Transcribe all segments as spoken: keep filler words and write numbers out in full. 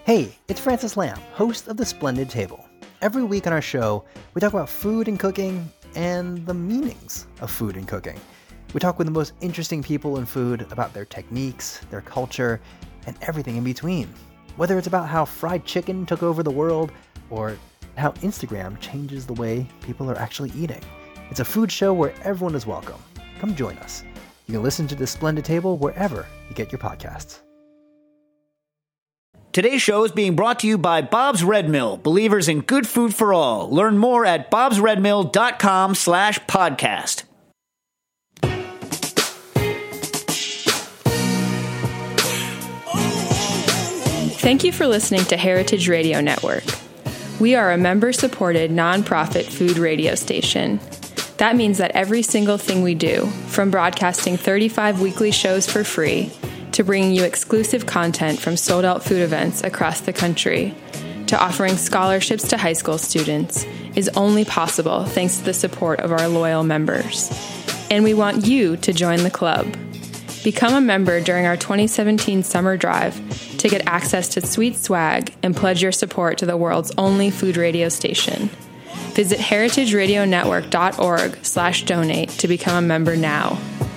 Hey, it's Francis Lamb, host of The Splendid Table. Every week on our show, we talk about food and cooking and the meanings of food and cooking. We talk with the most interesting people in food about their techniques, their culture, and everything in between. Whether it's about how fried chicken took over the world or how Instagram changes the way people are actually eating. It's a food show where everyone is welcome. Come join us. You can listen to The Splendid Table wherever you get your podcasts. Today's show is being brought to you by Bob's Red Mill, believers in good food for all. Learn more at bobsredmill.com slash podcast. Thank you for listening to Heritage Radio Network. We are a member-supported, nonprofit food radio station. That means that every single thing we do, from broadcasting thirty-five weekly shows for free, to bringing you exclusive content from sold-out food events across the country, to offering scholarships to high school students, is only possible thanks to the support of our loyal members. And we want you to join the club. Become a member during our twenty seventeen summer drive to get access to sweet swag and pledge your support to the world's only food radio station. Visit heritageradionetwork.org slash donate to become a member now.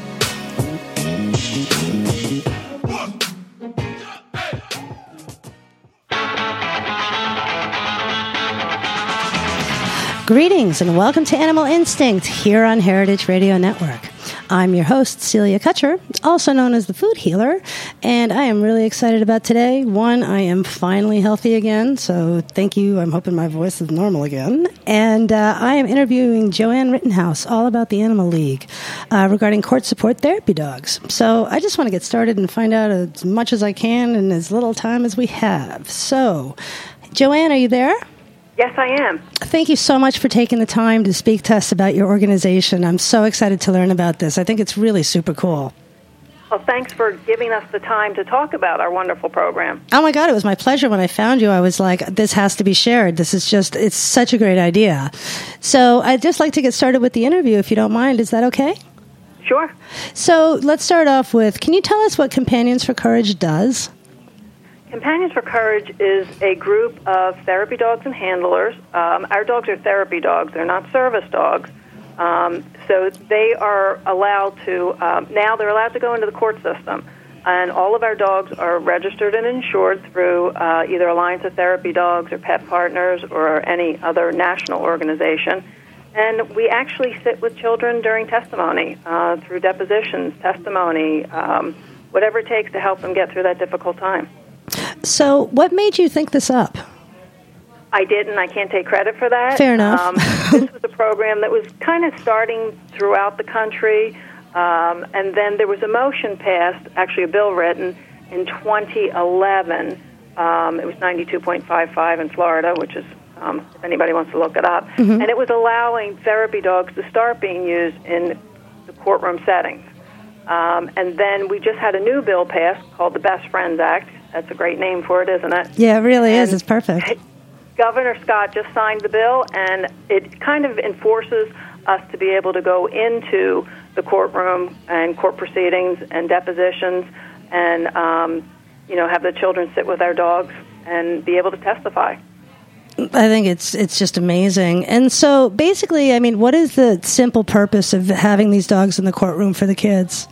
Greetings and welcome to Animal Instinct here on Heritage Radio Network. I'm your host, Celia Kutcher, also known as the Food Healer, and I am really excited about today. One, I am finally healthy again, so thank you. I'm hoping my voice is normal again. And uh, I am interviewing Joanne Rittenhouse all about the Animal League uh, regarding court support therapy dogs. So I just want to get started and find out as much as I can in as little time as we have. So, Joanne, are you there? Yes, I am. Thank you so much for taking the time to speak to us about your organization. I'm so excited to learn about this. I think it's really super cool. Well, thanks for giving us the time to talk about our wonderful program. Oh, my God, it was my pleasure. When I found you, I was like, this has to be shared. This is just, it's such a great idea. So I'd just like to get started with the interview, if you don't mind. Is that okay? Sure. So let's start off with, can you tell us what Companions for Courage does? Companions for Courage is a group of therapy dogs and handlers. Um, our dogs are therapy dogs. They're not service dogs. Um, so they are allowed to, um, now they're allowed to go into the court system. And all of our dogs are registered and insured through uh, either Alliance of Therapy Dogs or Pet Partners or any other national organization. And we actually sit with children during testimony, uh, through depositions, testimony, um, whatever it takes to help them get through that difficult time. So what made you think this up? I didn't. I can't take credit for that. Fair enough. Um, this was a program that was kind of starting throughout the country, um, and then there was a motion passed, actually a bill written, in twenty eleven. Um, it was ninety-two point five five in Florida, which is, um, if anybody wants to look it up. Mm-hmm. And it was allowing therapy dogs to start being used in the courtroom settings. Um, and then we just had a new bill passed called the Best Friends Act. That's a great name for it, isn't it? Yeah, it really and is. It's perfect. Governor Scott just signed the bill, and it kind of enforces us to be able to go into the courtroom and court proceedings and depositions and, um, you know, have the children sit with our dogs and be able to testify. I think it's it's just amazing. And so basically, I mean, what is the simple purpose of having these dogs in the courtroom for the kids?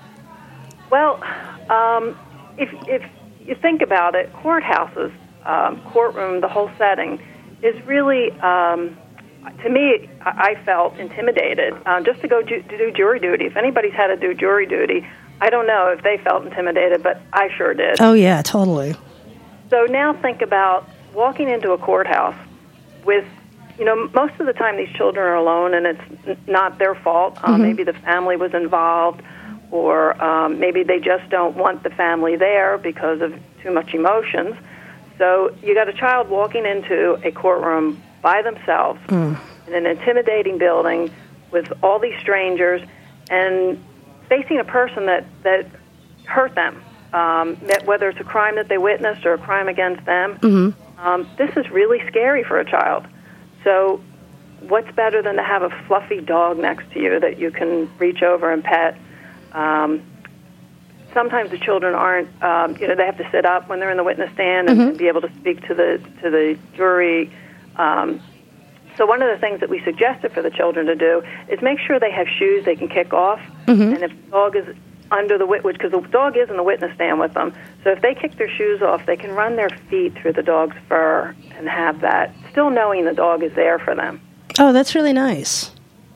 Well, um, if if you think about it, courthouses, um, courtroom, the whole setting is really, um, to me, I felt intimidated um, just to go ju- to do jury duty. If anybody's had to do jury duty, I don't know if they felt intimidated, but I sure did. Oh, yeah, totally. So now think about walking into a courthouse with, you know, most of the time these children are alone and it's not their fault. Um, mm-hmm. Maybe the family was involved, or um, maybe they just don't want the family there because of too much emotions. So you got a child walking into a courtroom by themselves mm. in an intimidating building with all these strangers and facing a person that, that hurt them, um, whether it's a crime that they witnessed or a crime against them. Mm-hmm. Um, this is really scary for a child. So what's better than to have a fluffy dog next to you that you can reach over and pet? Um, sometimes the children aren't, um, you know, they have to sit up when they're in the witness stand and, Mm-hmm. and be able to speak to the to the jury. Um, so one of the things that we suggested for the children to do is make sure they have shoes they can kick off, Mm-hmm. and if the dog is under the witness, because the dog is in the witness stand with them, so if they kick their shoes off, they can run their feet through the dog's fur and have that, still knowing the dog is there for them. Oh, that's really nice.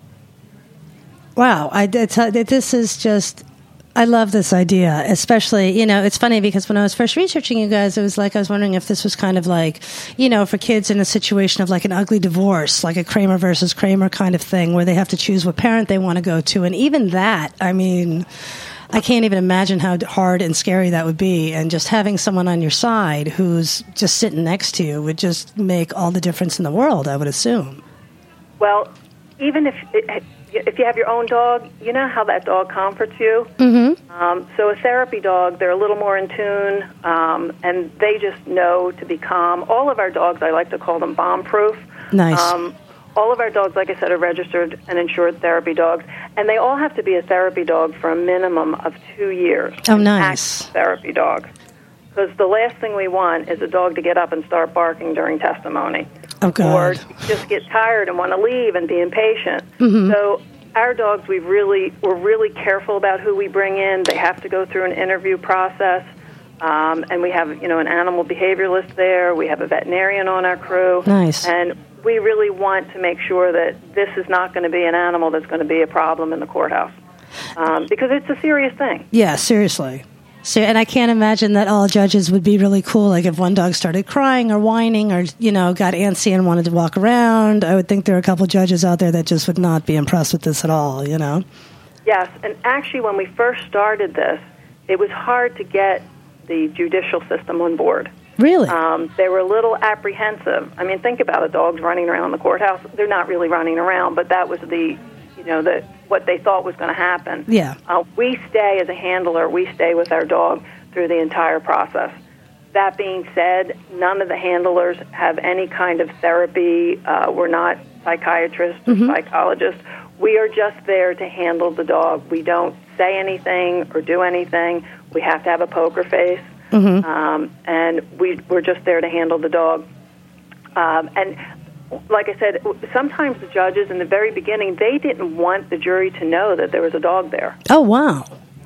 Wow, I did tell, this is just, I love this idea, especially, you know, it's funny because when I was first researching you guys, it was like I was wondering if this was kind of like, you know, for kids in a situation of like an ugly divorce, like a Kramer versus Kramer kind of thing, where they have to choose what parent they want to go to. And even that, I mean, I can't even imagine how hard and scary that would be. And just having someone on your side who's just sitting next to you would just make all the difference in the world, I would assume. Well, even if if you have your own dog, you know how that dog comforts you. Mm-hmm. Um, so a therapy dog, they're a little more in tune, um, and they just know to be calm. All of our dogs, I like to call them bomb-proof. Nice. Um, all of our dogs, like I said, are registered and insured therapy dogs, and they all have to be a therapy dog for a minimum of two years. Oh, nice. Active therapy dog. Because the last thing we want is a dog to get up and start barking during testimony. Oh, God. Or just get tired and want to leave and be impatient. Mm-hmm. So our dogs, we really, we're really careful about who we bring in. They have to go through an interview process. Um, and we have, you know, an animal behavioralist there. We have a veterinarian on our crew. Nice. And we really want to make sure that this is not going to be an animal that's going to be a problem in the courthouse. Um, because it's a serious thing. Yeah, seriously. So, and I can't imagine that all judges would be really cool. Like if one dog started crying or whining or, you know, got antsy and wanted to walk around, I would think there are a couple judges out there that just would not be impressed with this at all, you know? Yes, and actually when we first started this, it was hard to get the judicial system on board. Really? Um, they were a little apprehensive. I mean, think about it, dogs running around the courthouse. They're not really running around, but that was the, you know, the what they thought was going to happen. Yeah. Uh, we stay as a handler, we stay with our dog through the entire process. That being said, none of the handlers have any kind of therapy. Uh, we're not psychiatrists or Mm-hmm. psychologists. We are just there to handle the dog. We don't say anything or do anything. We have to have a poker face. Mm-hmm. Um, and we, we're just there to handle the dog. Um, and like I said, sometimes the judges in the very beginning, they didn't want the jury to know that there was a dog there. Oh, wow.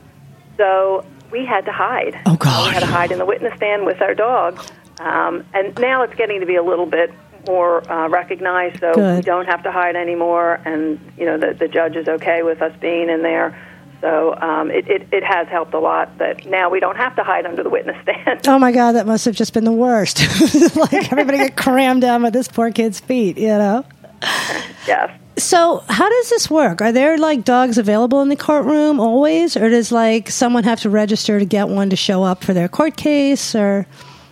So we had to hide. Oh, God. We had to hide in the witness stand with our dog. Um, and now it's getting to be a little bit more uh, recognized, so Good. we don't have to hide anymore. And, you know, the, the judge is okay with us being in there. So um, it, it, it has helped a lot that now we don't have to hide under the witness stand. Oh, my God, that must have just been the worst. Like everybody get crammed down with this poor kid's feet, you know? Yes. So how does this work? Are there, like, dogs available in the courtroom always? Or does, like, someone have to register to get one to show up for their court case? Or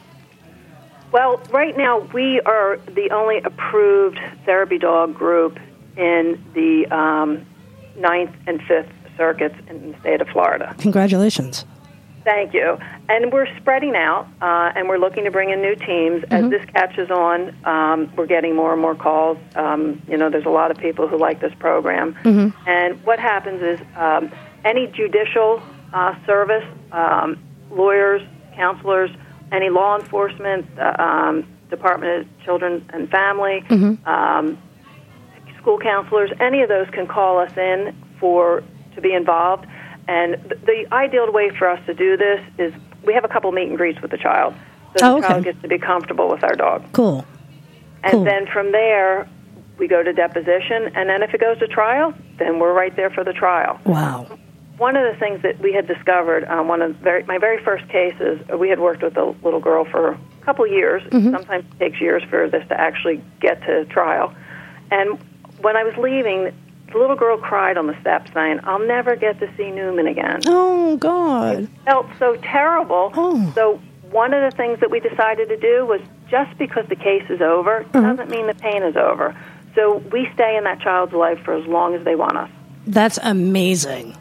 Well, right now we are the only approved therapy dog group in the um, Ninth and Fifth Circuits in the state of Florida. Congratulations. Thank you. And we're spreading out, uh, and we're looking to bring in new teams. As this catches on, um, we're getting more and more calls. Um, you know, there's a lot of people who like this program. And what happens is um, any judicial uh, service, um, lawyers, counselors, any law enforcement, uh, um, Department of Children and Family, um, school counselors, any of those can call us in for to be involved. And th- the ideal way for us to do this is we have a couple meet and greets with the child. So Oh, the okay. child gets to be comfortable with our dog. Cool. And Cool. then from there, we go to deposition. And then if it goes to trial, then we're right there for the trial. Wow. One of the things that we had discovered, um, one of very, my very first cases, uh, we had worked with a little girl for a couple years. Sometimes it takes years for this to actually get to trial. And when I was leaving, the little girl cried on the steps saying, "I'll never get to see Newman again." Oh, God. Felt so terrible. Oh. So one of the things that we decided to do was just because the case is over doesn't mean the pain is over. So we stay in that child's life for as long as they want us. That's amazing.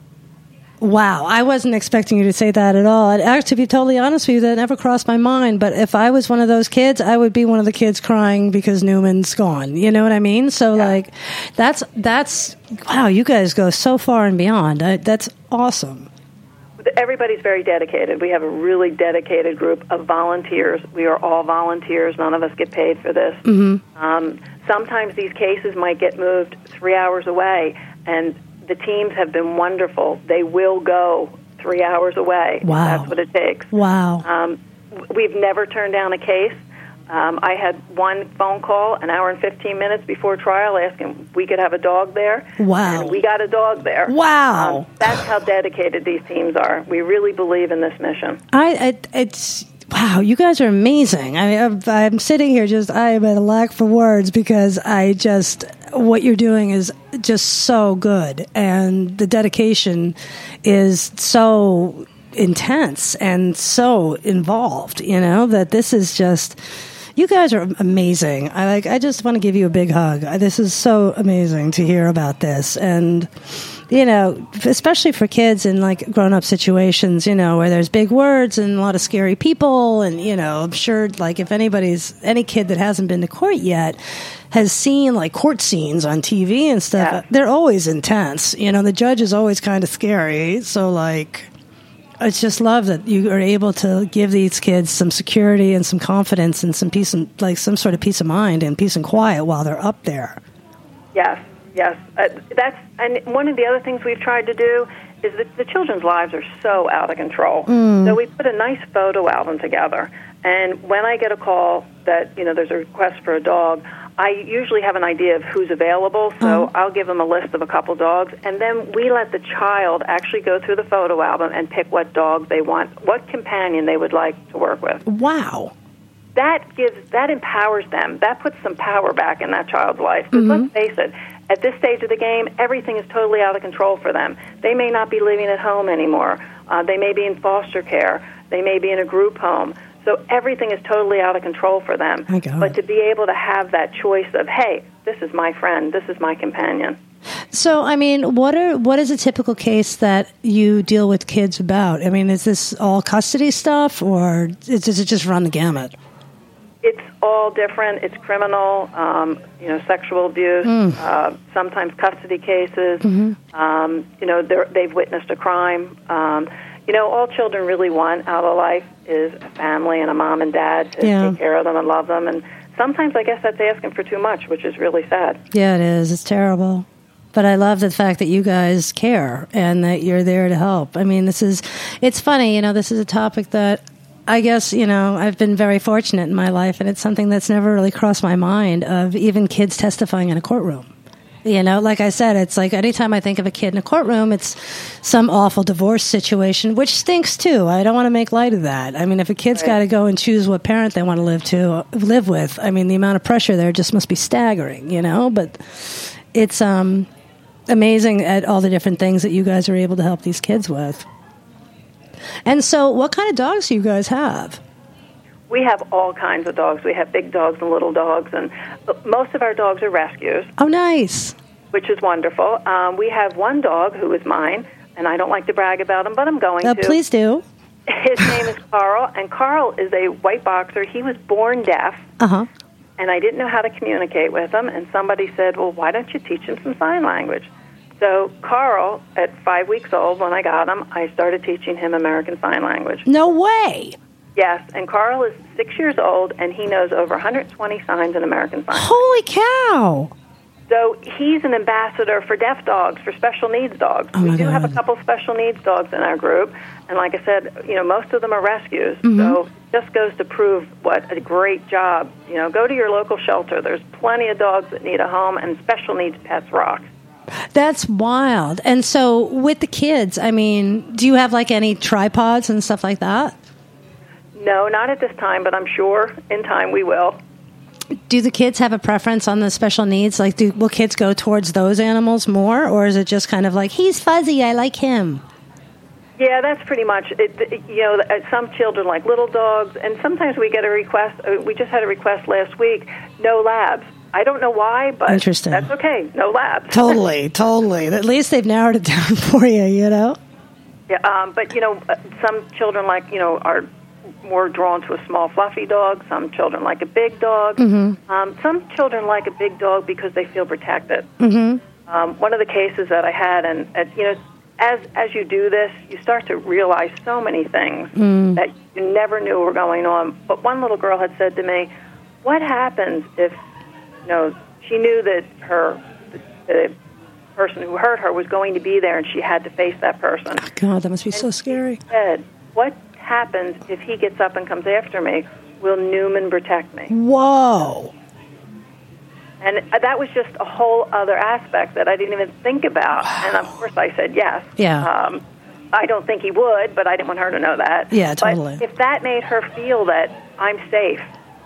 Wow, I wasn't expecting you to say that at all. And actually, to be totally honest with you, that never crossed my mind. But if I was one of those kids, I would be one of the kids crying because Newman's gone. You know what I mean? So, Yeah. like, that's, that's, wow, you guys go so far and beyond. I, that's awesome. everybody's very dedicated. We have a really dedicated group of volunteers. We are all volunteers. None of us get paid for this. Mm-hmm. Um, sometimes these cases might get moved three hours away, and the teams have been wonderful. They will go three hours away. Wow. That's what it takes. Wow. Um, we've never turned down a case. Um, I had one phone call an hour and fifteen minutes before trial asking if we could have a dog there. Wow. And we got a dog there. Wow. Um, that's how dedicated these teams are. We really believe in this mission. I, it, it's, wow, you guys are amazing. I mean, I'm, I'm sitting here just, I am at a lack for words because I just, what you're doing is just so good. And the dedication is so intense and so involved, you know, that this is just, you guys are amazing. I like. I just want to give you a big hug. This is so amazing to hear about this, and you know, especially for kids in like grown-up situations, you know, where there's big words and a lot of scary people, and you know, I'm sure like if anybody's any kid that hasn't been to court yet has seen like court scenes on T V and stuff, Yeah. they're always intense. You know, the judge is always kind of scary, so like. I just love that you are able to give these kids some security and some confidence and some peace and like some sort of peace of mind and peace and quiet while they're up there. Yes, yes. Uh, that's and one of the other things we've tried to do is that the children's lives are so out of control. Mm. So we put a nice photo album together, and when I get a call that you know there's a request for a dog, I usually have an idea of who's available, so Mm-hmm. I'll give them a list of a couple dogs, and then we let the child actually go through the photo album and pick what dog they want, what companion they would like to work with. Wow. That gives, that empowers them. That puts some power back in that child's life. Because let's face it, at this stage of the game, everything is totally out of control for them. They may not be living at home anymore. Uh, they may be in foster care. They may be in a group home. So everything is totally out of control for them. My God. But to be able to have that choice of, hey, this is my friend, this is my companion. So, I mean, what are what is a typical case that you deal with kids about? I mean, is this all custody stuff, or is, does it just run the gamut? It's all different. It's criminal, um, you know, sexual abuse, Mm. uh, sometimes custody cases. Mm-hmm. Um, you know, they're- they've witnessed a crime. Um, you know, all children really want out of life is a family and a mom and dad to Yeah. take care of them and love them. And sometimes I guess that's asking for too much, which is really sad. Yeah, it is. It's terrible. But I love the fact that you guys care and that you're there to help. I mean, this is, it's funny, you know, this is a topic that I guess, you know, I've been very fortunate in my life, and it's something that's never really crossed my mind of even kids testifying in a courtroom. You know, like I said, it's like anytime I think of a kid in a courtroom, it's some awful divorce situation, which stinks too. I don't want to make light of that. I mean, if a kid's Right. got to go and choose what parent they want to live to live with, I mean, the amount of pressure there just must be staggering, you know, but it's um, amazing at all the different things that you guys are able to help these kids with. And so what kind of dogs do you guys have? We have all kinds of dogs. We have big dogs and little dogs, and most of our dogs are rescues, Oh, nice. which is wonderful. Um, we have one dog who is mine, and I don't like to brag about him, but I'm going Uh, to. please do. His name is Carl, and Carl is a white boxer. He was born deaf, Uh-huh. and I didn't know how to communicate with him, and somebody said, well, why don't you teach him some sign language? So Carl, at five weeks old, when I got him, I started teaching him American Sign Language. No way. Yes, and Carl is six years old, and he knows over one hundred twenty signs in American Sign Language. Holy cow. So he's an ambassador for deaf dogs, for special needs dogs. Oh, my we do have a God. couple special needs dogs in our group, and like I said, you know, most of them are rescues. Mm-hmm. So it just goes to prove what a great job. You know, go to your local shelter. There's plenty of dogs that need a home, and special needs pets rock. That's wild. And so with the kids, I mean, do you have like any tripods and stuff like that? No, not at this time, but I'm sure in time we will. Do the kids have a preference on the special needs? Like, do will kids go towards those animals more, or is it just kind of like, he's fuzzy, I like him? Yeah, that's pretty much it. it- You know, uh, some children like little dogs, and sometimes we get a request. Uh, we just had a request last week, no labs. I don't know why, but Interesting. that's okay, no labs. Totally, totally. At least they've narrowed it down for you, you know? Yeah, um, but, you know, uh, some children like, you know, are more drawn to a small, fluffy dog. Some children like a big dog. Mm-hmm. Um, some children like a big dog because they feel protected. Mm-hmm. Um, one of the cases that I had, and, and you know, as as you do this, you start to realize so many things Mm. that you never knew were going on. But one little girl had said to me, "What happens if, you know, she knew that her the, the person who hurt her was going to be there, and she had to face that person?" God, that must be And so scary. she said, "What happens if he gets up and comes after me? Will Newman protect me?" Whoa. And that was just a whole other aspect that I didn't even think about. And of course I said yes. Yeah. Um, I don't think he would, but I didn't want her to know that. Yeah, totally. But if that made her feel that I'm safe,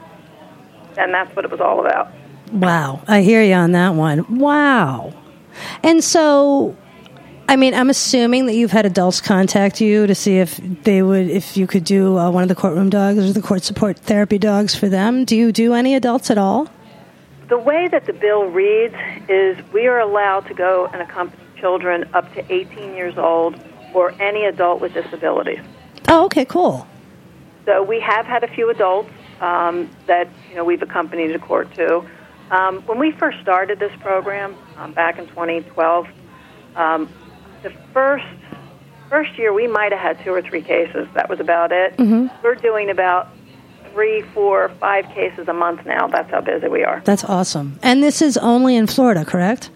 then that's what it was all about. Wow. I hear you on that one. Wow. And so, I mean, I'm assuming that you've had adults contact you to see if they would, if you could do uh, one of the courtroom dogs or the court support therapy dogs for them. Do you do any adults at all? The way that the bill reads is we are allowed to go and accompany children up to eighteen years old or any adult with disabilities. Oh, okay, cool. So we have had a few adults um, that you know we've accompanied to court too. Um, when we first started this program um, back in twenty twelve, um, the first first year we might have had two or three cases. That was about it. Mm-hmm. We're doing about three, four, five cases a month now. That's how busy we are. That's awesome. And this is only in Florida, correct?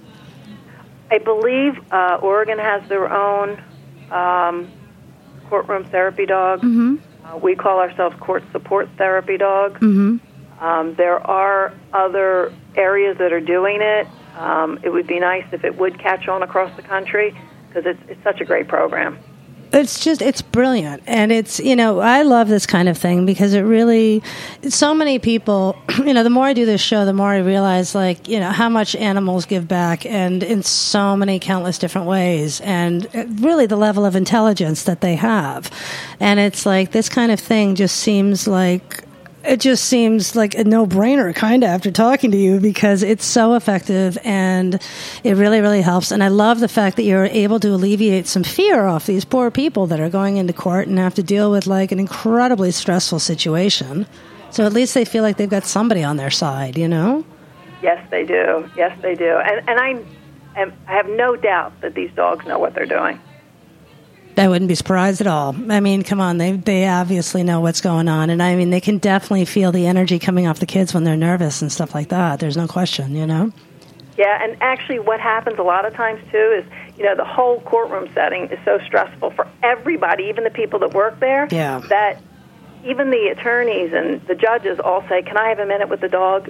I believe uh, Oregon has their own um, courtroom therapy dog. Mm-hmm. Uh, we call ourselves court support therapy dog. Mm-hmm. Um, there are other areas that are doing it. Um, it would be nice if it would catch on across the country because it's, it's such a great program. It's just, it's brilliant. And it's, you know, I love this kind of thing because it really, so many people, you know, the more I do this show, the more I realize, like, you know, how much animals give back and in so many countless different ways and really the level of intelligence that they have. And it's like this kind of thing just seems like, it just seems like a no-brainer kind of after talking to you because it's so effective and it really, really helps. And I love the fact that you're able to alleviate some fear off these poor people that are going into court and have to deal with like an incredibly stressful situation. So at least they feel like they've got somebody on their side, you know? Yes, they do. Yes, they do. And, and I, am, I have no doubt that these dogs know what they're doing. I wouldn't be surprised at all. I mean, come on, they they obviously know what's going on. And I mean, they can definitely feel the energy coming off the kids when they're nervous and stuff like that. There's no question, you know? Yeah, and actually what happens a lot of times, too, is, you know, the whole courtroom setting is so stressful for everybody, even the people that work there, Yeah. that even the attorneys and the judges all say, "Can I have a minute with the dog?"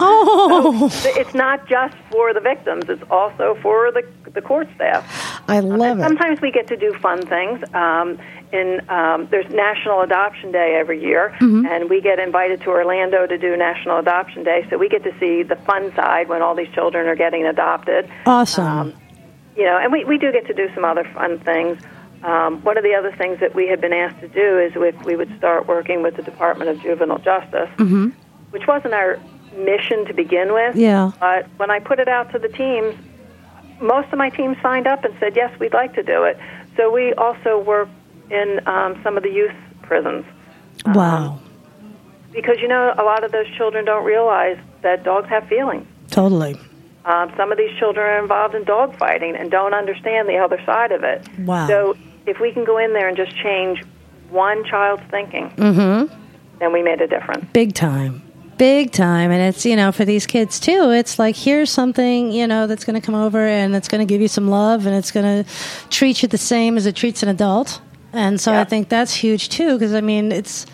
Oh! So it's not just for the victims, it's also for the the court staff. I love and it. Sometimes we get to do fun things. Um, in um, there's National Adoption Day every year, Mm-hmm. and we get invited to Orlando to do National Adoption Day, so we get to see the fun side when all these children are getting adopted. Awesome. Um, you know, and we, we do get to do some other fun things. Um, one of the other things that we had been asked to do is if we would start working with the Department of Juvenile Justice, Mm-hmm. which wasn't our mission to begin with. Yeah. But when I put it out to the teams, most of my team signed up and said, yes, we'd like to do it. So we also work in um, some of the youth prisons. Wow. Um, because, you know, a lot of those children don't realize that dogs have feelings. Totally. Um, some of these children are involved in dog fighting and don't understand the other side of it. Wow. So if we can go in there and just change one child's thinking, Mm-hmm. then we made a difference. Big time. Big time. And it's, you know, for these kids too, it's like, here's something, you know, that's going to come over and it's going to give you some love and it's going to treat you the same as it treats an adult. And so Yeah. I think that's huge too, because I mean, it's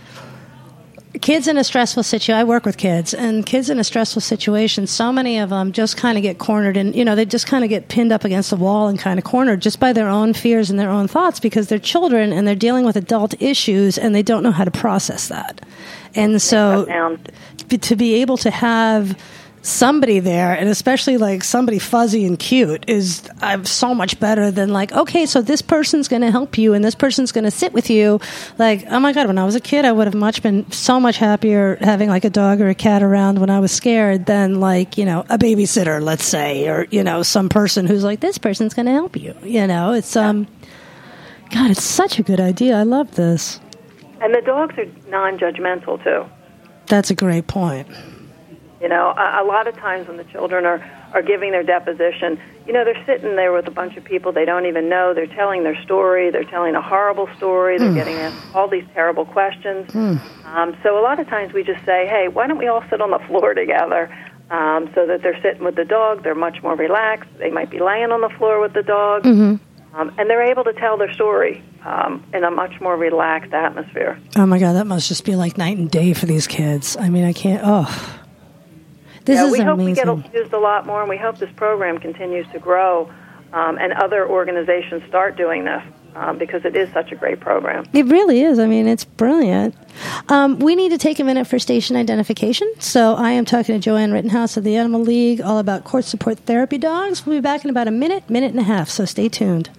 kids in a stressful situation. I work with kids, and kids in a stressful situation, so many of them just kind of get cornered and, you know, they just kind of get pinned up against the wall and kind of cornered just by their own fears and their own thoughts because they're children and they're dealing with adult issues and they don't know how to process that. And so Down. to be able to have somebody there, and especially like somebody fuzzy and cute, is uh, so much better than like, okay, so this person's going to help you and this person's going to sit with you. Like, oh my God, when I was a kid, I would have much been so much happier having like a dog or a cat around when I was scared than like, you know, a babysitter, let's say, or, you know, some person who's like, this person's going to help you. You know, it's, um, God, it's such a good idea. I love this. And the dogs are non-judgmental, too. That's a great point. You know, a, a lot of times when the children are, are giving their deposition, you know, they're sitting there with a bunch of people they don't even know. They're telling their story. They're telling a horrible story. They're mm. getting asked all these terrible questions. Mm. Um, so a lot of times we just say, hey, why don't we all sit on the floor together? Um, so that they're sitting with the dog. They're much more relaxed. They might be laying on the floor with the dog. Mm-hmm. Um, and they're able to tell their story um, in a much more relaxed atmosphere. Oh, my God, that must just be like night and day for these kids. I mean, I can't, oh. This yeah, is we amazing. hope we get used a lot more, and we hope this program continues to grow, um, and other organizations start doing this, um, because it is such a great program. It really is. I mean, it's brilliant. Um, we need to take a minute for station identification. So I am talking to Joanne Rittenhouse of the Animal League, all about court support therapy dogs. We'll be back in about a minute, minute and a half, so stay tuned.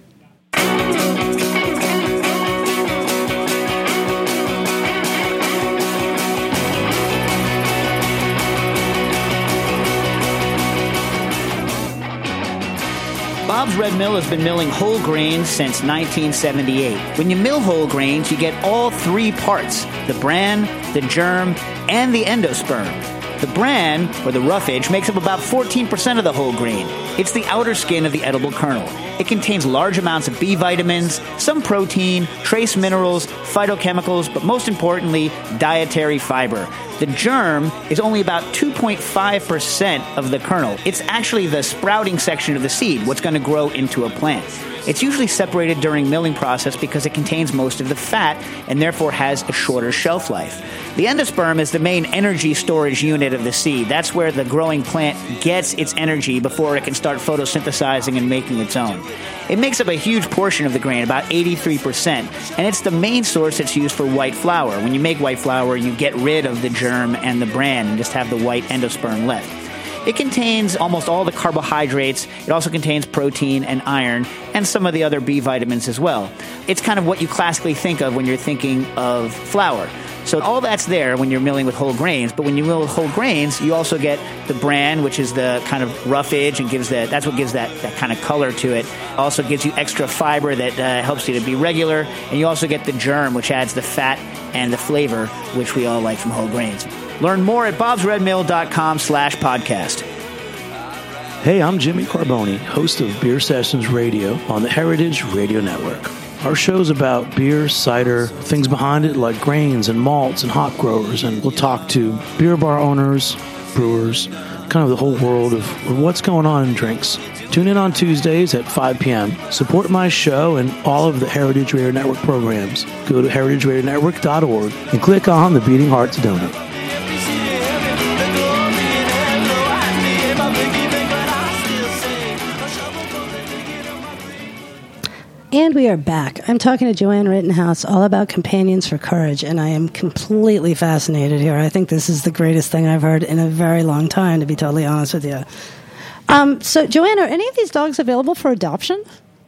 Bob's Red Mill has been milling whole grains since nineteen seventy-eight. When you mill whole grains, you get all three parts: the bran, the germ, and the endosperm. The bran, or the roughage, makes up about fourteen percent of the whole grain. It's the outer skin of the edible kernel. It contains large amounts of B vitamins, some protein, trace minerals, phytochemicals, but most importantly, dietary fiber. The germ is only about two point five percent of the kernel. It's actually the sprouting section of the seed, what's going to grow into a plant. It's usually separated during milling process because it contains most of the fat and therefore has a shorter shelf life. The endosperm is the main energy storage unit of the seed. That's where the growing plant gets its energy before it can start photosynthesizing and making its own. It makes up a huge portion of the grain, about eighty-three percent, and it's the main source that's used for white flour. When you make white flour, you get rid of the germ and the bran and just have the white endosperm left. It contains almost all the carbohydrates. It also contains protein and iron and some of the other B vitamins as well. It's kind of what you classically think of when you're thinking of flour. So all that's there when you're milling with whole grains, but when you mill with whole grains, you also get the bran, which is the kind of roughage and gives that, that's what gives that, that kind of color to it. Also gives you extra fiber that uh, helps you to be regular, and you also get the germ, which adds the fat and the flavor, which we all like from whole grains. Learn more at bobsredmill.com slash podcast. Hey, I'm Jimmy Carboni, host of Beer Sessions Radio on the Heritage Radio Network. Our show's about beer, cider, things behind it like grains and malts and hop growers, and we'll talk to beer bar owners, brewers, kind of the whole world of what's going on in drinks. Tune in on Tuesdays at five p.m. Support my show and all of the Heritage Radio Network programs. Go to heritage radio network dot org and click on the Beating Heart to donate. And we are back. I'm talking to Joanne Rittenhouse all about Companions for Courage, and I am completely fascinated here. I think this is the greatest thing I've heard in a very long time, to be totally honest with you. Um, so, Joanne, are any of these dogs available for adoption?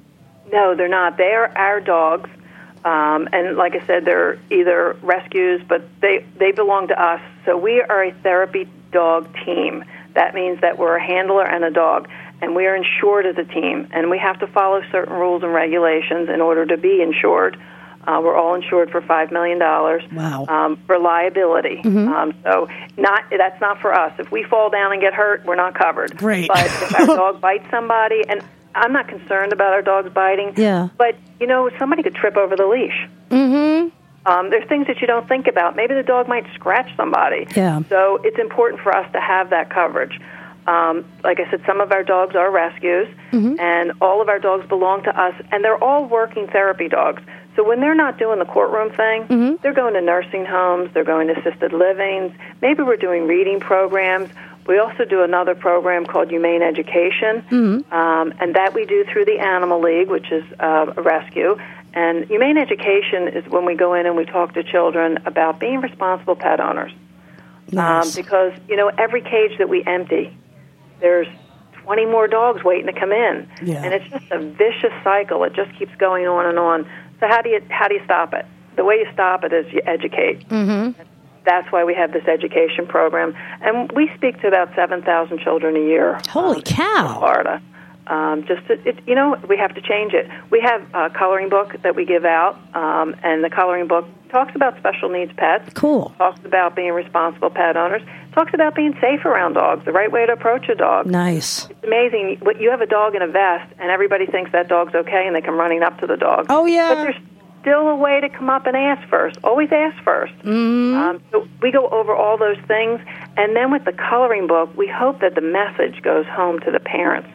No, they're not. They are our dogs. Um, and like I said, they're either rescues, but they, they belong to us. So we are a therapy dog team. That means that we're a handler and a dog. And we are insured as a team, and we have to follow certain rules and regulations in order to be insured. Uh, we're all insured for five million dollars wow. um, for liability. Mm-hmm. Um, so not that's not for us. If we fall down and get hurt, we're not covered. Great. But if our dog bites somebody, and I'm not concerned about our dogs biting, yeah. but, you know, somebody could trip over the leash. Mm-hmm. Um, there's things that you don't think about. Maybe the dog might scratch somebody. Yeah. So it's important for us to have that coverage. Um, like I said, some of our dogs are rescues, mm-hmm. and all of our dogs belong to us, and they're all working therapy dogs. So when they're not doing the courtroom thing, mm-hmm. they're going to nursing homes, they're going to assisted livings, maybe we're doing reading programs. We also do another program called Humane Education, mm-hmm. um, and that we do through the Animal League, which is uh, a rescue. And Humane Education is when we go in and we talk to children about being responsible pet owners. Nice. Um, because, you know, every cage that we empty, there's twenty more dogs waiting to come in, yeah. and it's just a vicious cycle. It just keeps going on and on. So how do you how do you stop it? The way you stop it is you educate. Mm-hmm. That's why we have this education program, and we speak to about seven thousand children a year. Holy um, cow! In Florida. Um, just to, it, you know, we have to change it. We have a coloring book that we give out, um, and the coloring book talks about special needs pets. Cool. Talks about being responsible pet owners. talks about being safe around dogs, the right way to approach a dog. Nice. It's amazing. What you have a dog in a vest, and everybody thinks that dog's okay, and they come running up to the dog. Oh, yeah. But there's still a way to come up and ask first. Always ask first. Mm-hmm. Um, so we go over all those things, and then with the coloring book, we hope that the message goes home to the parents.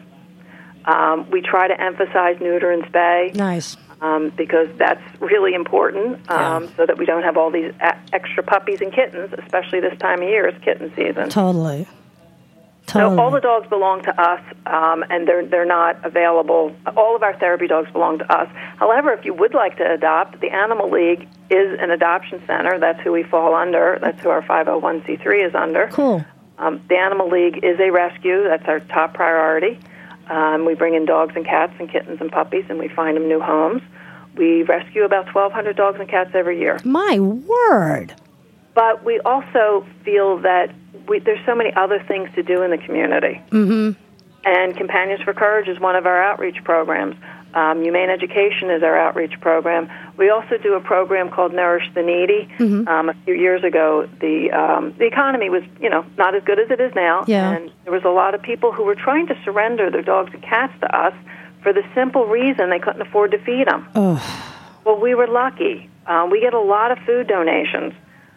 Um, we try to emphasize neuter and spay. Nice. Um, because that's really important, um, Yeah. so that we don't have all these a- extra puppies and kittens, especially this time of year, it's kitten season. Totally. Totally. So all the dogs belong to us, um, and they're they're not available. All of our therapy dogs belong to us. However, if you would like to adopt, the Animal League is an adoption center. That's who we fall under. That's who our five oh one c three is under. Cool. Um, the Animal League is a rescue. That's our top priority. Um, we bring in dogs and cats and kittens and puppies, and we find them new homes. We rescue about twelve hundred dogs and cats every year. My word. But we also feel that we, there's so many other things to do in the community. Mm-hmm. And Companions for Courage is one of our outreach programs. Um, Humane Education is our outreach program. We also do a program called Nourish the Needy. Mm-hmm. Um, a few years ago, the um, the economy was, you know, not as good as it is now, Yeah. and there was a lot of people who were trying to surrender their dogs and cats to us for the simple reason they couldn't afford to feed them. Oh. Well, we were lucky. Um, we get a lot of food donations.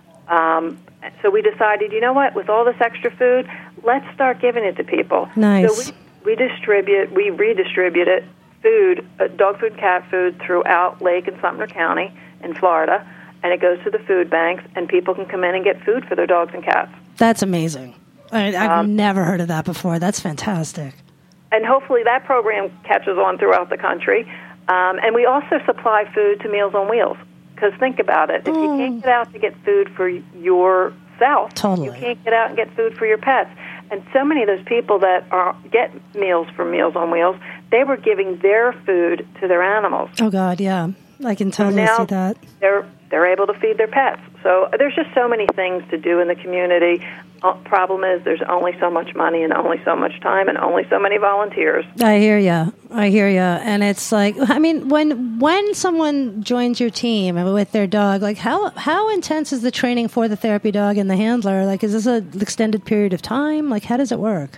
Um, so we decided, you know what, with all this extra food, let's start giving it to people. Nice. So we, we distribute, we redistribute it, food, uh, dog food, cat food throughout Lake and Sumter County in Florida, and it goes to the food banks, and people can come in and get food for their dogs and cats. That's amazing. I, I've Um, never heard of that before. That's fantastic. And hopefully that program catches on throughout the country. Um, and we also supply food to Meals on Wheels. Because think about it. If you can't get out to get food for yourself, Totally. you can't get out and get food for your pets. And so many of those people that are get meals from Meals on Wheels, they were giving their food to their animals. Oh, God, yeah. I can totally now see that. They're they're able to feed their pets. So there's just so many things to do in the community. Uh, problem is there's only so much money and only so much time and only so many volunteers. I hear you. I hear you. And it's like, I mean, when when someone joins your team with their dog, like how how intense is the training for the therapy dog and the handler? Like, is this an extended period of time? Like, how does it work?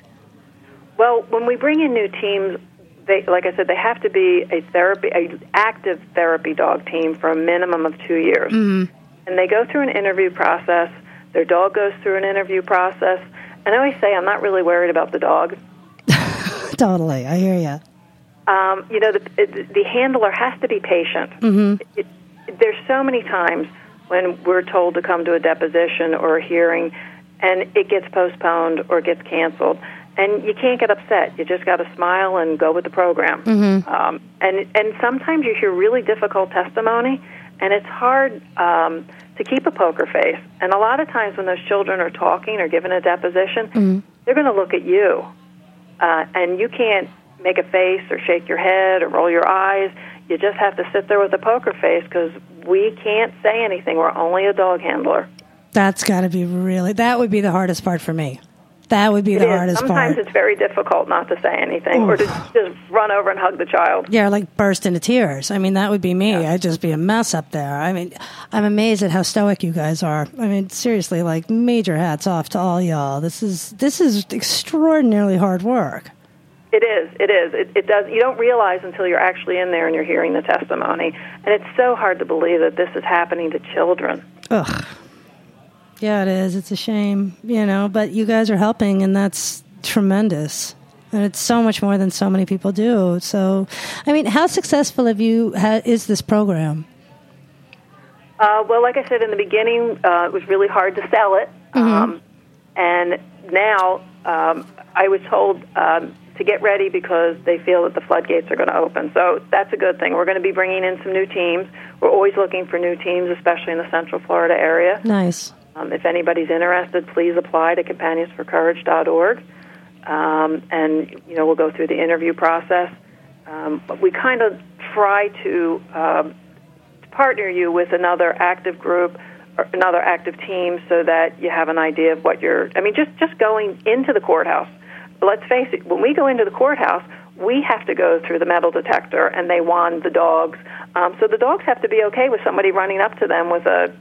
Well, when we bring in new teams, they, like I said, they have to be a therapy, a active therapy dog team for a minimum of two years. Mm-hmm. And they go through an interview process. Their dog goes through an interview process. And I always say I'm not really worried about the dog. Totally. I hear you. Um, you know, the, the handler has to be patient. Mm-hmm. It, it, there's so many times when we're told to come to a deposition or a hearing, and it gets postponed or gets canceled. And you can't get upset. You just got to smile and go with the program. Mm-hmm. Um, and and sometimes you hear really difficult testimony, and it's hard um, to keep a poker face. And a lot of times when those children are talking or giving a deposition, Mm-hmm. they're going to look at you, uh, and you can't make a face or shake your head or roll your eyes. You just have to sit there with a poker face because we can't say anything. We're only a dog handler. That's got to be really, that would be the hardest part for me. That would be It the is. hardest Sometimes part. it's very difficult not to say anything or to just run over and hug the child. Yeah, like burst into tears. I mean, that would be me. I'd just be a mess up there. I mean, I'm amazed at how stoic you guys are. I mean, seriously, like major hats off to all y'all. This is this is extraordinarily hard work. It is. It is. It, it does. You don't realize until you're actually in there and you're hearing the testimony, and it's so hard to believe that this is happening to children. Ugh. Yeah, it is. It's a shame, you know, but you guys are helping, and that's tremendous. And it's so much more than so many people do. So, I mean, how successful have you ha- is this program? Uh, well, like I said in the beginning, uh, it was really hard to sell it, Mm-hmm. um, and now um, I was told um, to get ready because they feel that the floodgates are going to open. So that's a good thing. We're going to be bringing in some new teams. We're always looking for new teams, especially in the Central Florida area. Nice. Um, if anybody's interested, please apply to companions for courage dot org, um, and you know we'll go through the interview process. Um, but we kind of try to um, partner you with another active group or another active team so that you have an idea of what you're. I mean, just just going into the courthouse. Let's face it. When we go into the courthouse, we have to go through the metal detector, and they wand the dogs. Um, so the dogs have to be okay with somebody running up to them with a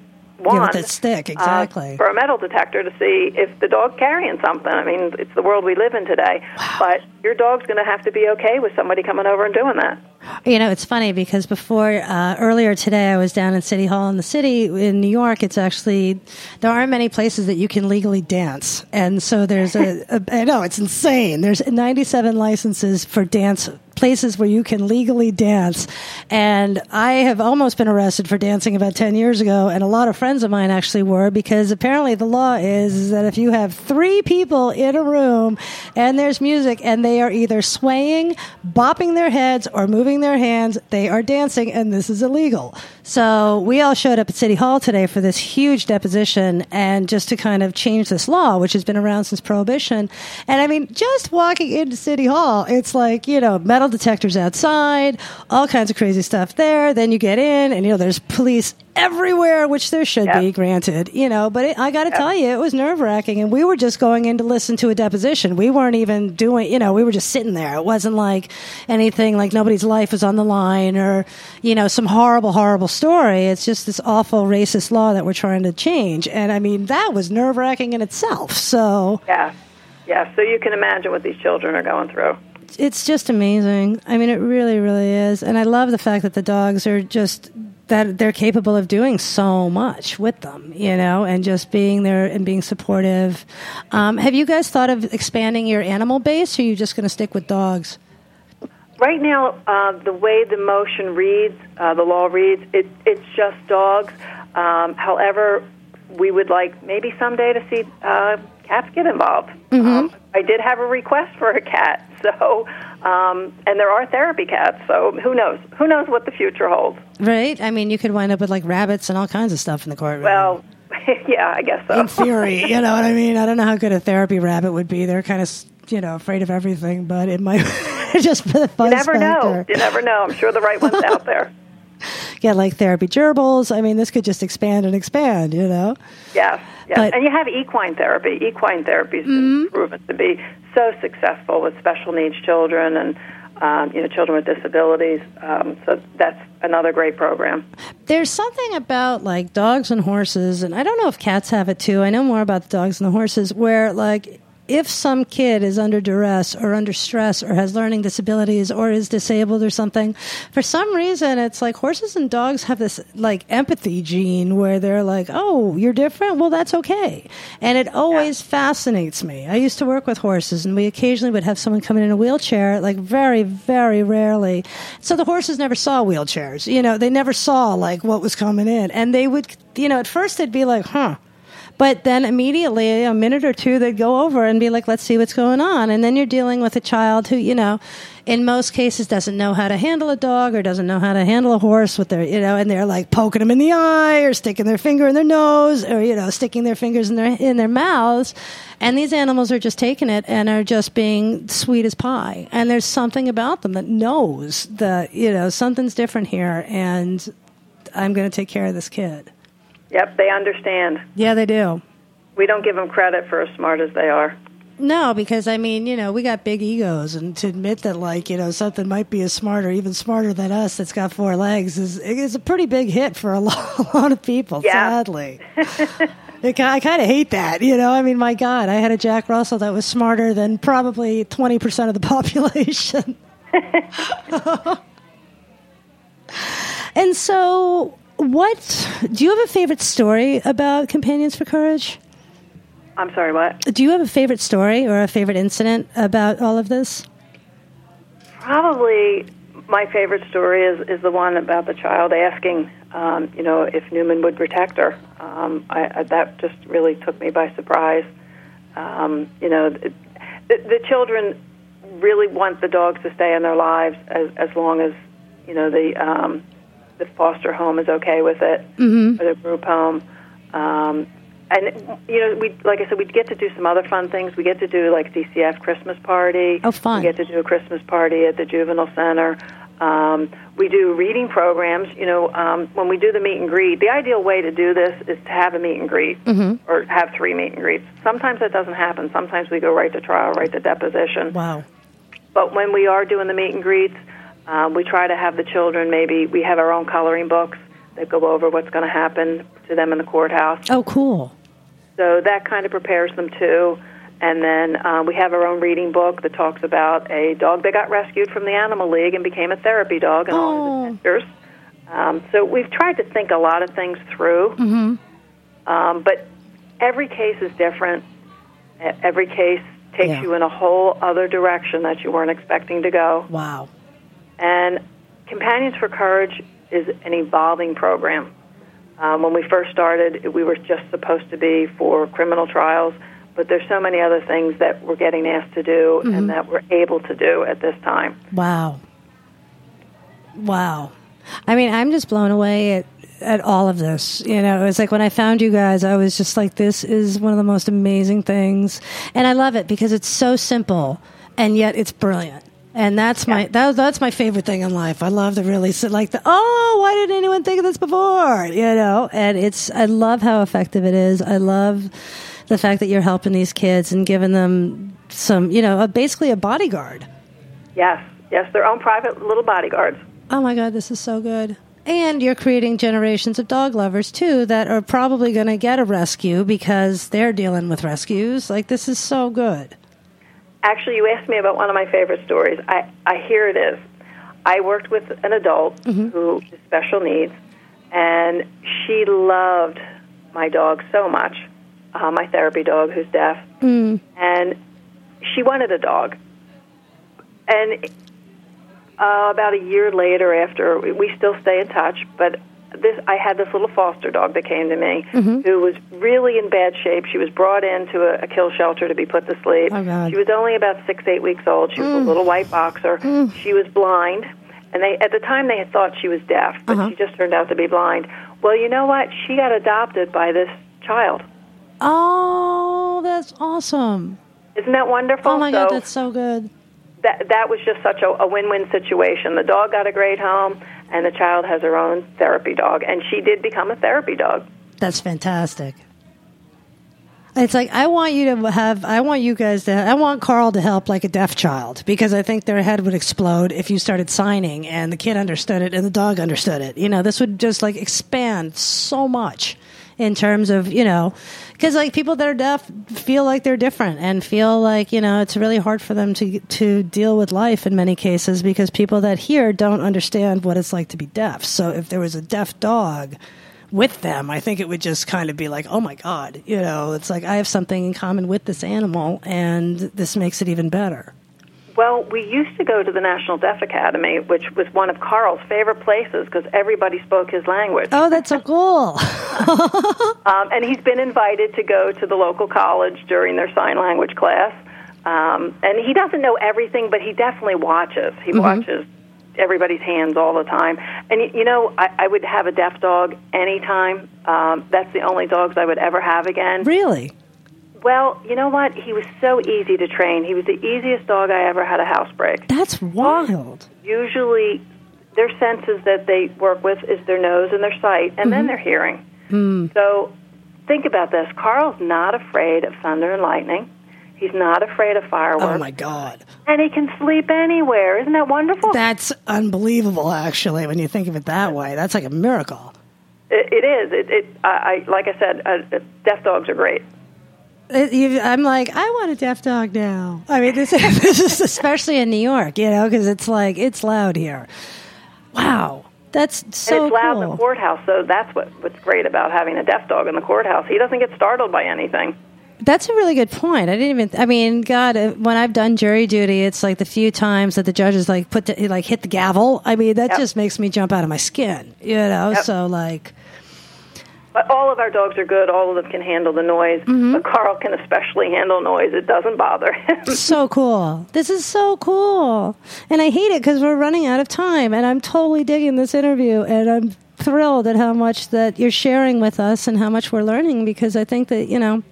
one, Give it that stick, exactly. Uh, for a metal detector to see if the dog's carrying something. I mean, it's the world we live in today. Wow. But your dog's going to have to be okay with somebody coming over and doing that. You know, it's funny because before, uh, earlier today, I was down in City Hall in the city in New York. It's actually, there aren't many places that you can legally dance. And so there's a, a I know, it's insane. There's ninety-seven licenses for dance places where you can legally dance. And I have almost been arrested for dancing about ten years ago. And a lot of friends of mine actually were, because apparently the law is that if you have three people in a room and there's music and they are either swaying, bopping their heads, or moving their hands, they are dancing, and this is illegal. So we all showed up at City Hall today for this huge deposition, and just to kind of change this law, which has been around since Prohibition. And I mean, just walking into City Hall, it's like, you know, metal detectors outside, all kinds of crazy stuff there. Then you get in, and, you know, there's police everywhere, which there should yep. be, granted, you know, but it, I got to yep. tell you, it was nerve wracking. And we were just going in to listen to a deposition. We weren't even doing, you know, we were just sitting there. It wasn't like anything like nobody's life was on the line, or, you know, some horrible, horrible story. It's just this awful racist law that we're trying to change. And I mean, that was nerve wracking in itself. So, yeah. Yeah. So you can imagine what these children are going through. It's just amazing. I mean, it really, really is. And I love the fact that the dogs are just, that they're capable of doing so much with them, you know, and just being there and being supportive. Um, have you guys thought of expanding your animal base, or are you just going to stick with dogs? Right now, uh, the way the motion reads, uh, the law reads, it, it's just dogs. Um, however, we would like maybe someday to see uh, cats get involved. Mm-hmm. Um, I did have a request for a cat, so um, and there are therapy cats. So who knows? Who knows what the future holds? Right. I mean, you could wind up with like rabbits and all kinds of stuff in the courtroom. Well, yeah, I guess so. In theory, you know what I mean? I don't know how good a therapy rabbit would be. They're kind of, you know, afraid of everything, but it might just be the fun You never factor. know. You never know. I'm sure the right one's out there. Get like therapy gerbils. I mean, this could just expand and expand, you know? Yes, yes. But, and you have equine therapy. Equine therapy has been mm-hmm. proven to be so successful with special needs children and um, you know, children with disabilities. Um, so that's another great program. There's something about like dogs and horses, and I don't know if cats have it too. I know more about the dogs and the horses, where like if some kid is under duress or under stress or has learning disabilities or is disabled or something, for some reason it's like horses and dogs have this like empathy gene where they're like, oh, you're different? Well, that's okay. And it always yeah. fascinates me. I used to work with horses, and we occasionally would have someone come in in a wheelchair, like very, very rarely. So the horses never saw wheelchairs. You know, they never saw like what was coming in. And they would, you know, at first they'd be like, huh. But then immediately, a minute or two, they'd go over and be like, let's see what's going on. And then you're dealing with a child who, you know, in most cases doesn't know how to handle a dog or doesn't know how to handle a horse with their, you know, and they're like poking them in the eye or sticking their finger in their nose or, you know, sticking their fingers in their, in their mouths. And these animals are just taking it and are just being sweet as pie. And there's something about them that knows that, you know, something's different here, and I'm going to take care of this kid. Yep, they understand. Yeah, they do. We don't give them credit for as smart as they are. No, because, I mean, you know, we got big egos, and to admit that, like, you know, something might be as smart or even smarter than us that's got four legs is, is a pretty big hit for a lot, a lot of people, yeah. sadly. it, I kind of hate that, you know? I mean, my God, I had a Jack Russell that was smarter than probably twenty percent of the population. And so... What do you have a favorite story about Companions for Courage? I'm sorry, what? Do you have a favorite story or a favorite incident about all of this? Probably my favorite story is, is the one about the child asking, um, you know, if Newman would protect her. Um, I, I, that just really took me by surprise. Um, you know, the, the children really want the dogs to stay in their lives as, as long as, you know, the... Um, the foster home is okay with it, mm-hmm. or the group home. Um, and, you know, we like I said, we get to do some other fun things. We get to do, like, D C F Christmas party. Oh, fun. We get to do a Christmas party at the Juvenile Center. Um, we do reading programs. You know, um, when we do the meet and greet, the ideal way to do this is to have a meet and greet, mm-hmm. or have three meet and greets. Sometimes that doesn't happen. Sometimes we go right to trial, right to deposition. Wow. But when we are doing the meet and greets, Um, we try to have the children, maybe we have our own coloring books. that go over what's going to happen to them in the courthouse. Oh, cool. So that kind of prepares them too. And then uh, we have our own reading book that talks about a dog that got rescued from the Animal League and became a therapy dog and oh. all his adventures. Um, so we've tried to think a lot of things through. Mm-hmm. Um, but every case is different. Every case takes yeah. you in a whole other direction that you weren't expecting to go. Wow. And Companions for Courage is an evolving program. Um, when we first started, we were just supposed to be for criminal trials, but there's so many other things that we're getting asked to do mm-hmm. and that we're able to do at this time. Wow. Wow. I mean, I'm just blown away at, at all of this. You know, it was like when I found you guys, I was just like, this is one of the most amazing things. And I love it because it's so simple and yet it's brilliant. And that's my, that, that's my favorite thing in life. I love to really sit like the, oh, why didn't anyone think of this before? You know, and it's, I love how effective it is. I love the fact that you're helping these kids and giving them some, you know, a, basically a bodyguard. Yes, yes, their own private little bodyguards. Oh my God, this is so good. And you're creating generations of dog lovers, too, that are probably going to get a rescue because they're dealing with rescues. Like, this is so good. Actually, you asked me about one of my favorite stories. I, I here it is. I worked with an adult mm-hmm. who has special needs, and she loved my dog so much, uh, my therapy dog who's deaf, mm. and she wanted a dog. And uh, about a year later, after, we still stay in touch, but this I had this little foster dog that came to me mm-hmm. who was really in bad shape. She was brought into a, a kill shelter to be put to sleep. Oh, God. She was only about six, eight weeks old. She was mm. a little white boxer. Mm. She was blind, and they at the time they had thought she was deaf, but uh-huh. she just turned out to be blind. Well, you know what? She got adopted by this child. Oh, that's awesome. Isn't that wonderful? Oh, my so, God, that's so good. That that was just such a, a win-win situation. The dog got a great home, and the child has her own therapy dog, and she did become a therapy dog. That's fantastic. It's like, I want you to have, I want you guys to, I want Carl to help like a deaf child, because I think their head would explode if you started signing and the kid understood it and the dog understood it. You know, this would just like expand so much in terms of, you know, because like people that are deaf feel like they're different and feel like, you know, it's really hard for them to to deal with life in many cases because people that hear don't understand what it's like to be deaf. So if there was a deaf dog with them, I think it would just kind of be like, oh my God, you know, it's like I have something in common with this animal and this makes it even better. Well, we used to go to the National Deaf Academy, which was one of Carl's favorite places because everybody spoke his language. Oh, that's so cool. um, and he's been invited to go to the local college during their sign language class. Um, and he doesn't know everything, but he definitely watches. He mm-hmm. watches everybody's hands all the time. And, you know, I, I would have a deaf dog anytime. Um, that's the only dogs I would ever have again. Really? Well, you know what? He was so easy to train. He was the easiest dog I ever had a housebreak. That's wild. Usually, their senses that they work with is their nose and their sight, and mm-hmm. then their hearing. Mm. So think about this. Carl's not afraid of thunder and lightning. He's not afraid of fireworks. Oh, my God. And he can sleep anywhere. Isn't that wonderful? That's unbelievable, actually, when you think of it that way. That's like a miracle. It, it is. It, it, I, I, like I said, uh, deaf dogs are great. I'm like, I want a deaf dog now. I mean, this, this is especially in New York, you know, because it's like, it's loud here. Wow. That's so and it's loud cool. in the courthouse, so that's what, what's great about having a deaf dog in the courthouse. He doesn't get startled by anything. That's a really good point. I didn't even, I mean, God, when I've done jury duty, it's like the few times that the judges like put the, like hit the gavel. I mean, that yep. just makes me jump out of my skin, you know, yep. so like. But all of our dogs are good. All of them can handle the noise. Mm-hmm. But Carl can especially handle noise. It doesn't bother him. So cool. This is so cool. And I hate it because we're running out of time. And I'm totally digging this interview. And I'm thrilled at how much that you're sharing with us and how much we're learning. Because I think that, you know,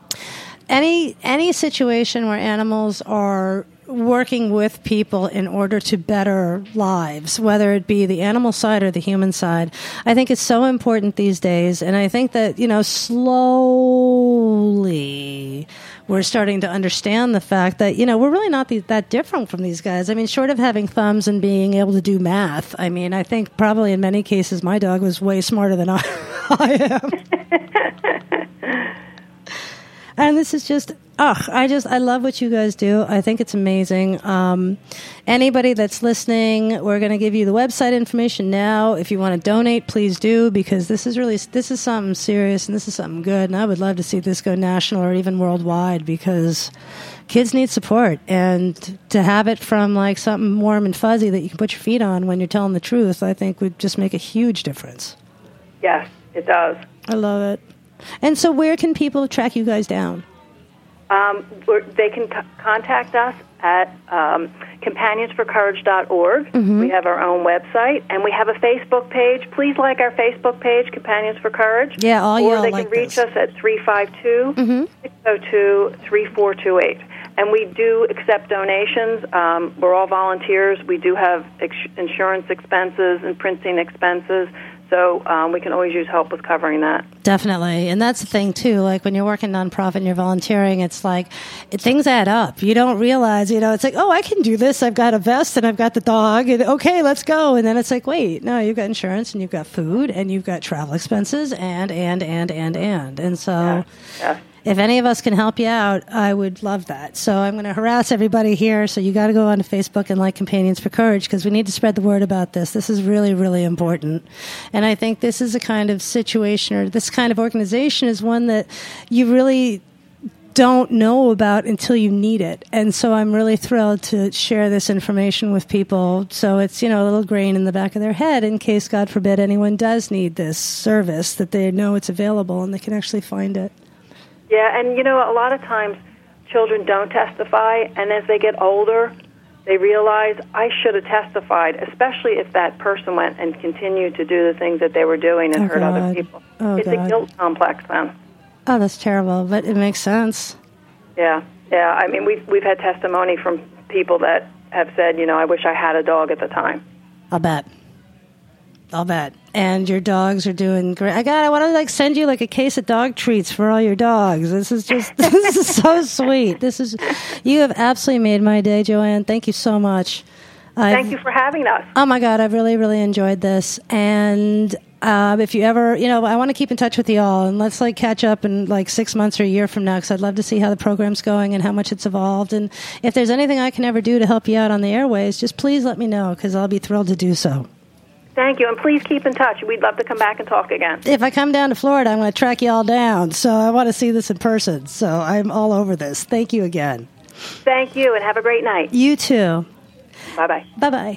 any any situation where animals are working with people in order to better lives, whether it be the animal side or the human side, I think it's so important these days. And I think that, you know, slowly we're starting to understand the fact that, you know, we're really not the, that different from these guys. I mean, short of having thumbs and being able to do math, I mean, I think probably in many cases my dog was way smarter than I, I am. And this is just, ugh, I just, I love what you guys do. I think it's amazing. Um, anybody that's listening, we're going to give you the website information now. If you want to donate, please do, because this is really, this is something serious and this is something good. And I would love to see this go national or even worldwide, because kids need support. And to have it from like something warm and fuzzy that you can put your feet on when you're telling the truth, I think would just make a huge difference. Yes, it does. I love it. And so where can people track you guys down? Um, they can c- contact us at um, companions for courage dot org. Mm-hmm. We have our own website, and we have a Facebook page. Please like our Facebook page, Companions for Courage. Yeah, all Or y'all they like can reach this. us at three five two, six oh two, three four two eight. And we do accept donations. Um, we're all volunteers. We do have ex- insurance expenses and printing expenses. So um, we can always use help with covering that. Definitely. And that's the thing, too. Like, when you're working nonprofit and you're volunteering, it's like, it, things add up. You don't realize, you know, it's like, oh, I can do this. I've got a vest and I've got the dog. And okay, let's go. And then it's like, wait, no, you've got insurance and you've got food and you've got travel expenses and, and, and, and, and. And so... Yeah. Yeah. If any of us can help you out, I would love that. So I'm going to harass everybody here. So you got to go on to Facebook and like Companions for Courage, because we need to spread the word about this. This is really, really important. And I think this is a kind of situation, or this kind of organization is one that you really don't know about until you need it. And so I'm really thrilled to share this information with people. So it's, you know, a little grain in the back of their head in case, God forbid, anyone does need this service, that they know it's available and they can actually find it. Yeah, and, you know, a lot of times children don't testify, and as they get older, they realize, I should have testified, especially if that person went and continued to do the things that they were doing and oh, hurt God. other people. Oh, it's God. a guilt complex then. Oh, that's terrible, but it makes sense. Yeah, yeah. I mean, we've, we've had testimony from people that have said, you know, I wish I had a dog at the time. I'll bet. I'll bet. And your dogs are doing great. I got. I want to like send you like a case of dog treats for all your dogs. This is just. This is so sweet. This is. You have absolutely made my day, Joanne. Thank you so much. Thank I've, you for having us. Oh my God, I've really, really enjoyed this. And um, if you ever, you know, I want to keep in touch with you all, and let's like catch up in like six months or a year from now, because I'd love to see how the program's going and how much it's evolved. And if there's anything I can ever do to help you out on the airways, just please let me know, because I'll be thrilled to do so. Thank you, and please keep in touch. We'd love to come back and talk again. If I come down to Florida, I'm going to track you all down, so I want to see this in person. So I'm all over this. Thank you again. Thank you, and have a great night. You too. Bye-bye. Bye-bye.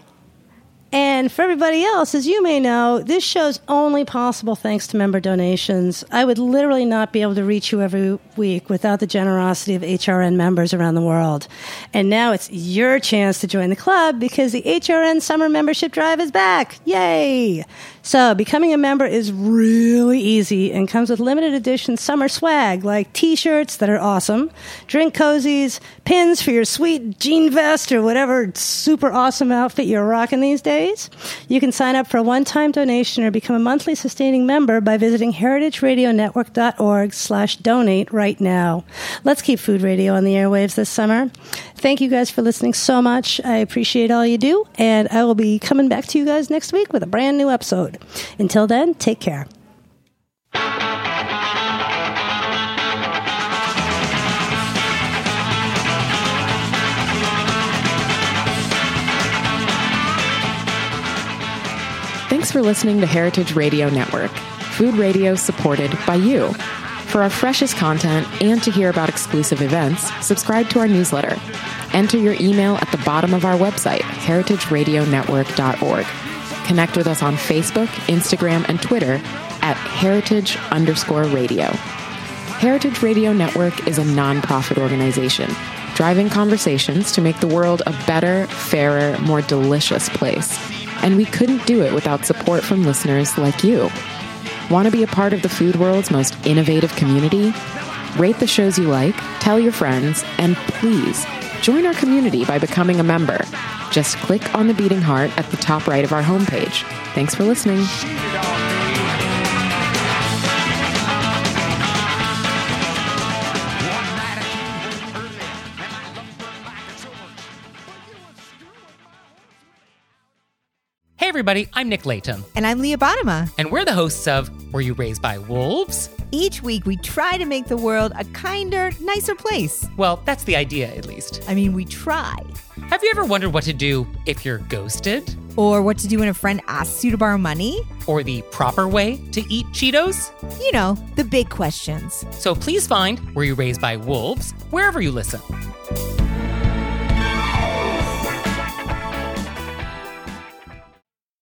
And for everybody else, as you may know, this show's only possible thanks to member donations. I would literally not be able to reach you every week without the generosity of H R N members around the world. And now it's your chance to join the club, because the H R N Summer Membership Drive is back. Yay! So becoming a member is really easy and comes with limited edition summer swag like t-shirts that are awesome, drink cozies, pins for your sweet jean vest or whatever super awesome outfit you're rocking these days. You can sign up for a one-time donation or become a monthly sustaining member by visiting heritage radio network dot org slash donate right now. Let's keep food radio on the airwaves this summer. Thank you guys for listening so much. I appreciate all you do, and I will be coming back to you guys next week with a brand new episode. Until then, take care. Thanks for listening to Heritage Radio Network, food radio supported by you. For our freshest content and to hear about exclusive events, subscribe to our newsletter. Enter your email at the bottom of our website, heritage radio network dot org. Connect with us on Facebook, Instagram, and Twitter at heritage underscore radio. Heritage Radio Network is a nonprofit organization driving conversations to make the world a better, fairer, more delicious place. And we couldn't do it without support from listeners like you. Want to be a part of the food world's most innovative community? Rate the shows you like, tell your friends, and please join our community by becoming a member. Just click on the beating heart at the top right of our homepage. Thanks for listening. everybody, I'm Nick Latham. And I'm Leah Bottima. And we're the hosts of Were You Raised by Wolves? Each week, we try to make the world a kinder, nicer place. Well, that's the idea, at least. I mean, we try. Have you ever wondered what to do if you're ghosted? Or what to do when a friend asks you to borrow money? Or the proper way to eat Cheetos? You know, the big questions. So please find Were You Raised by Wolves wherever you listen.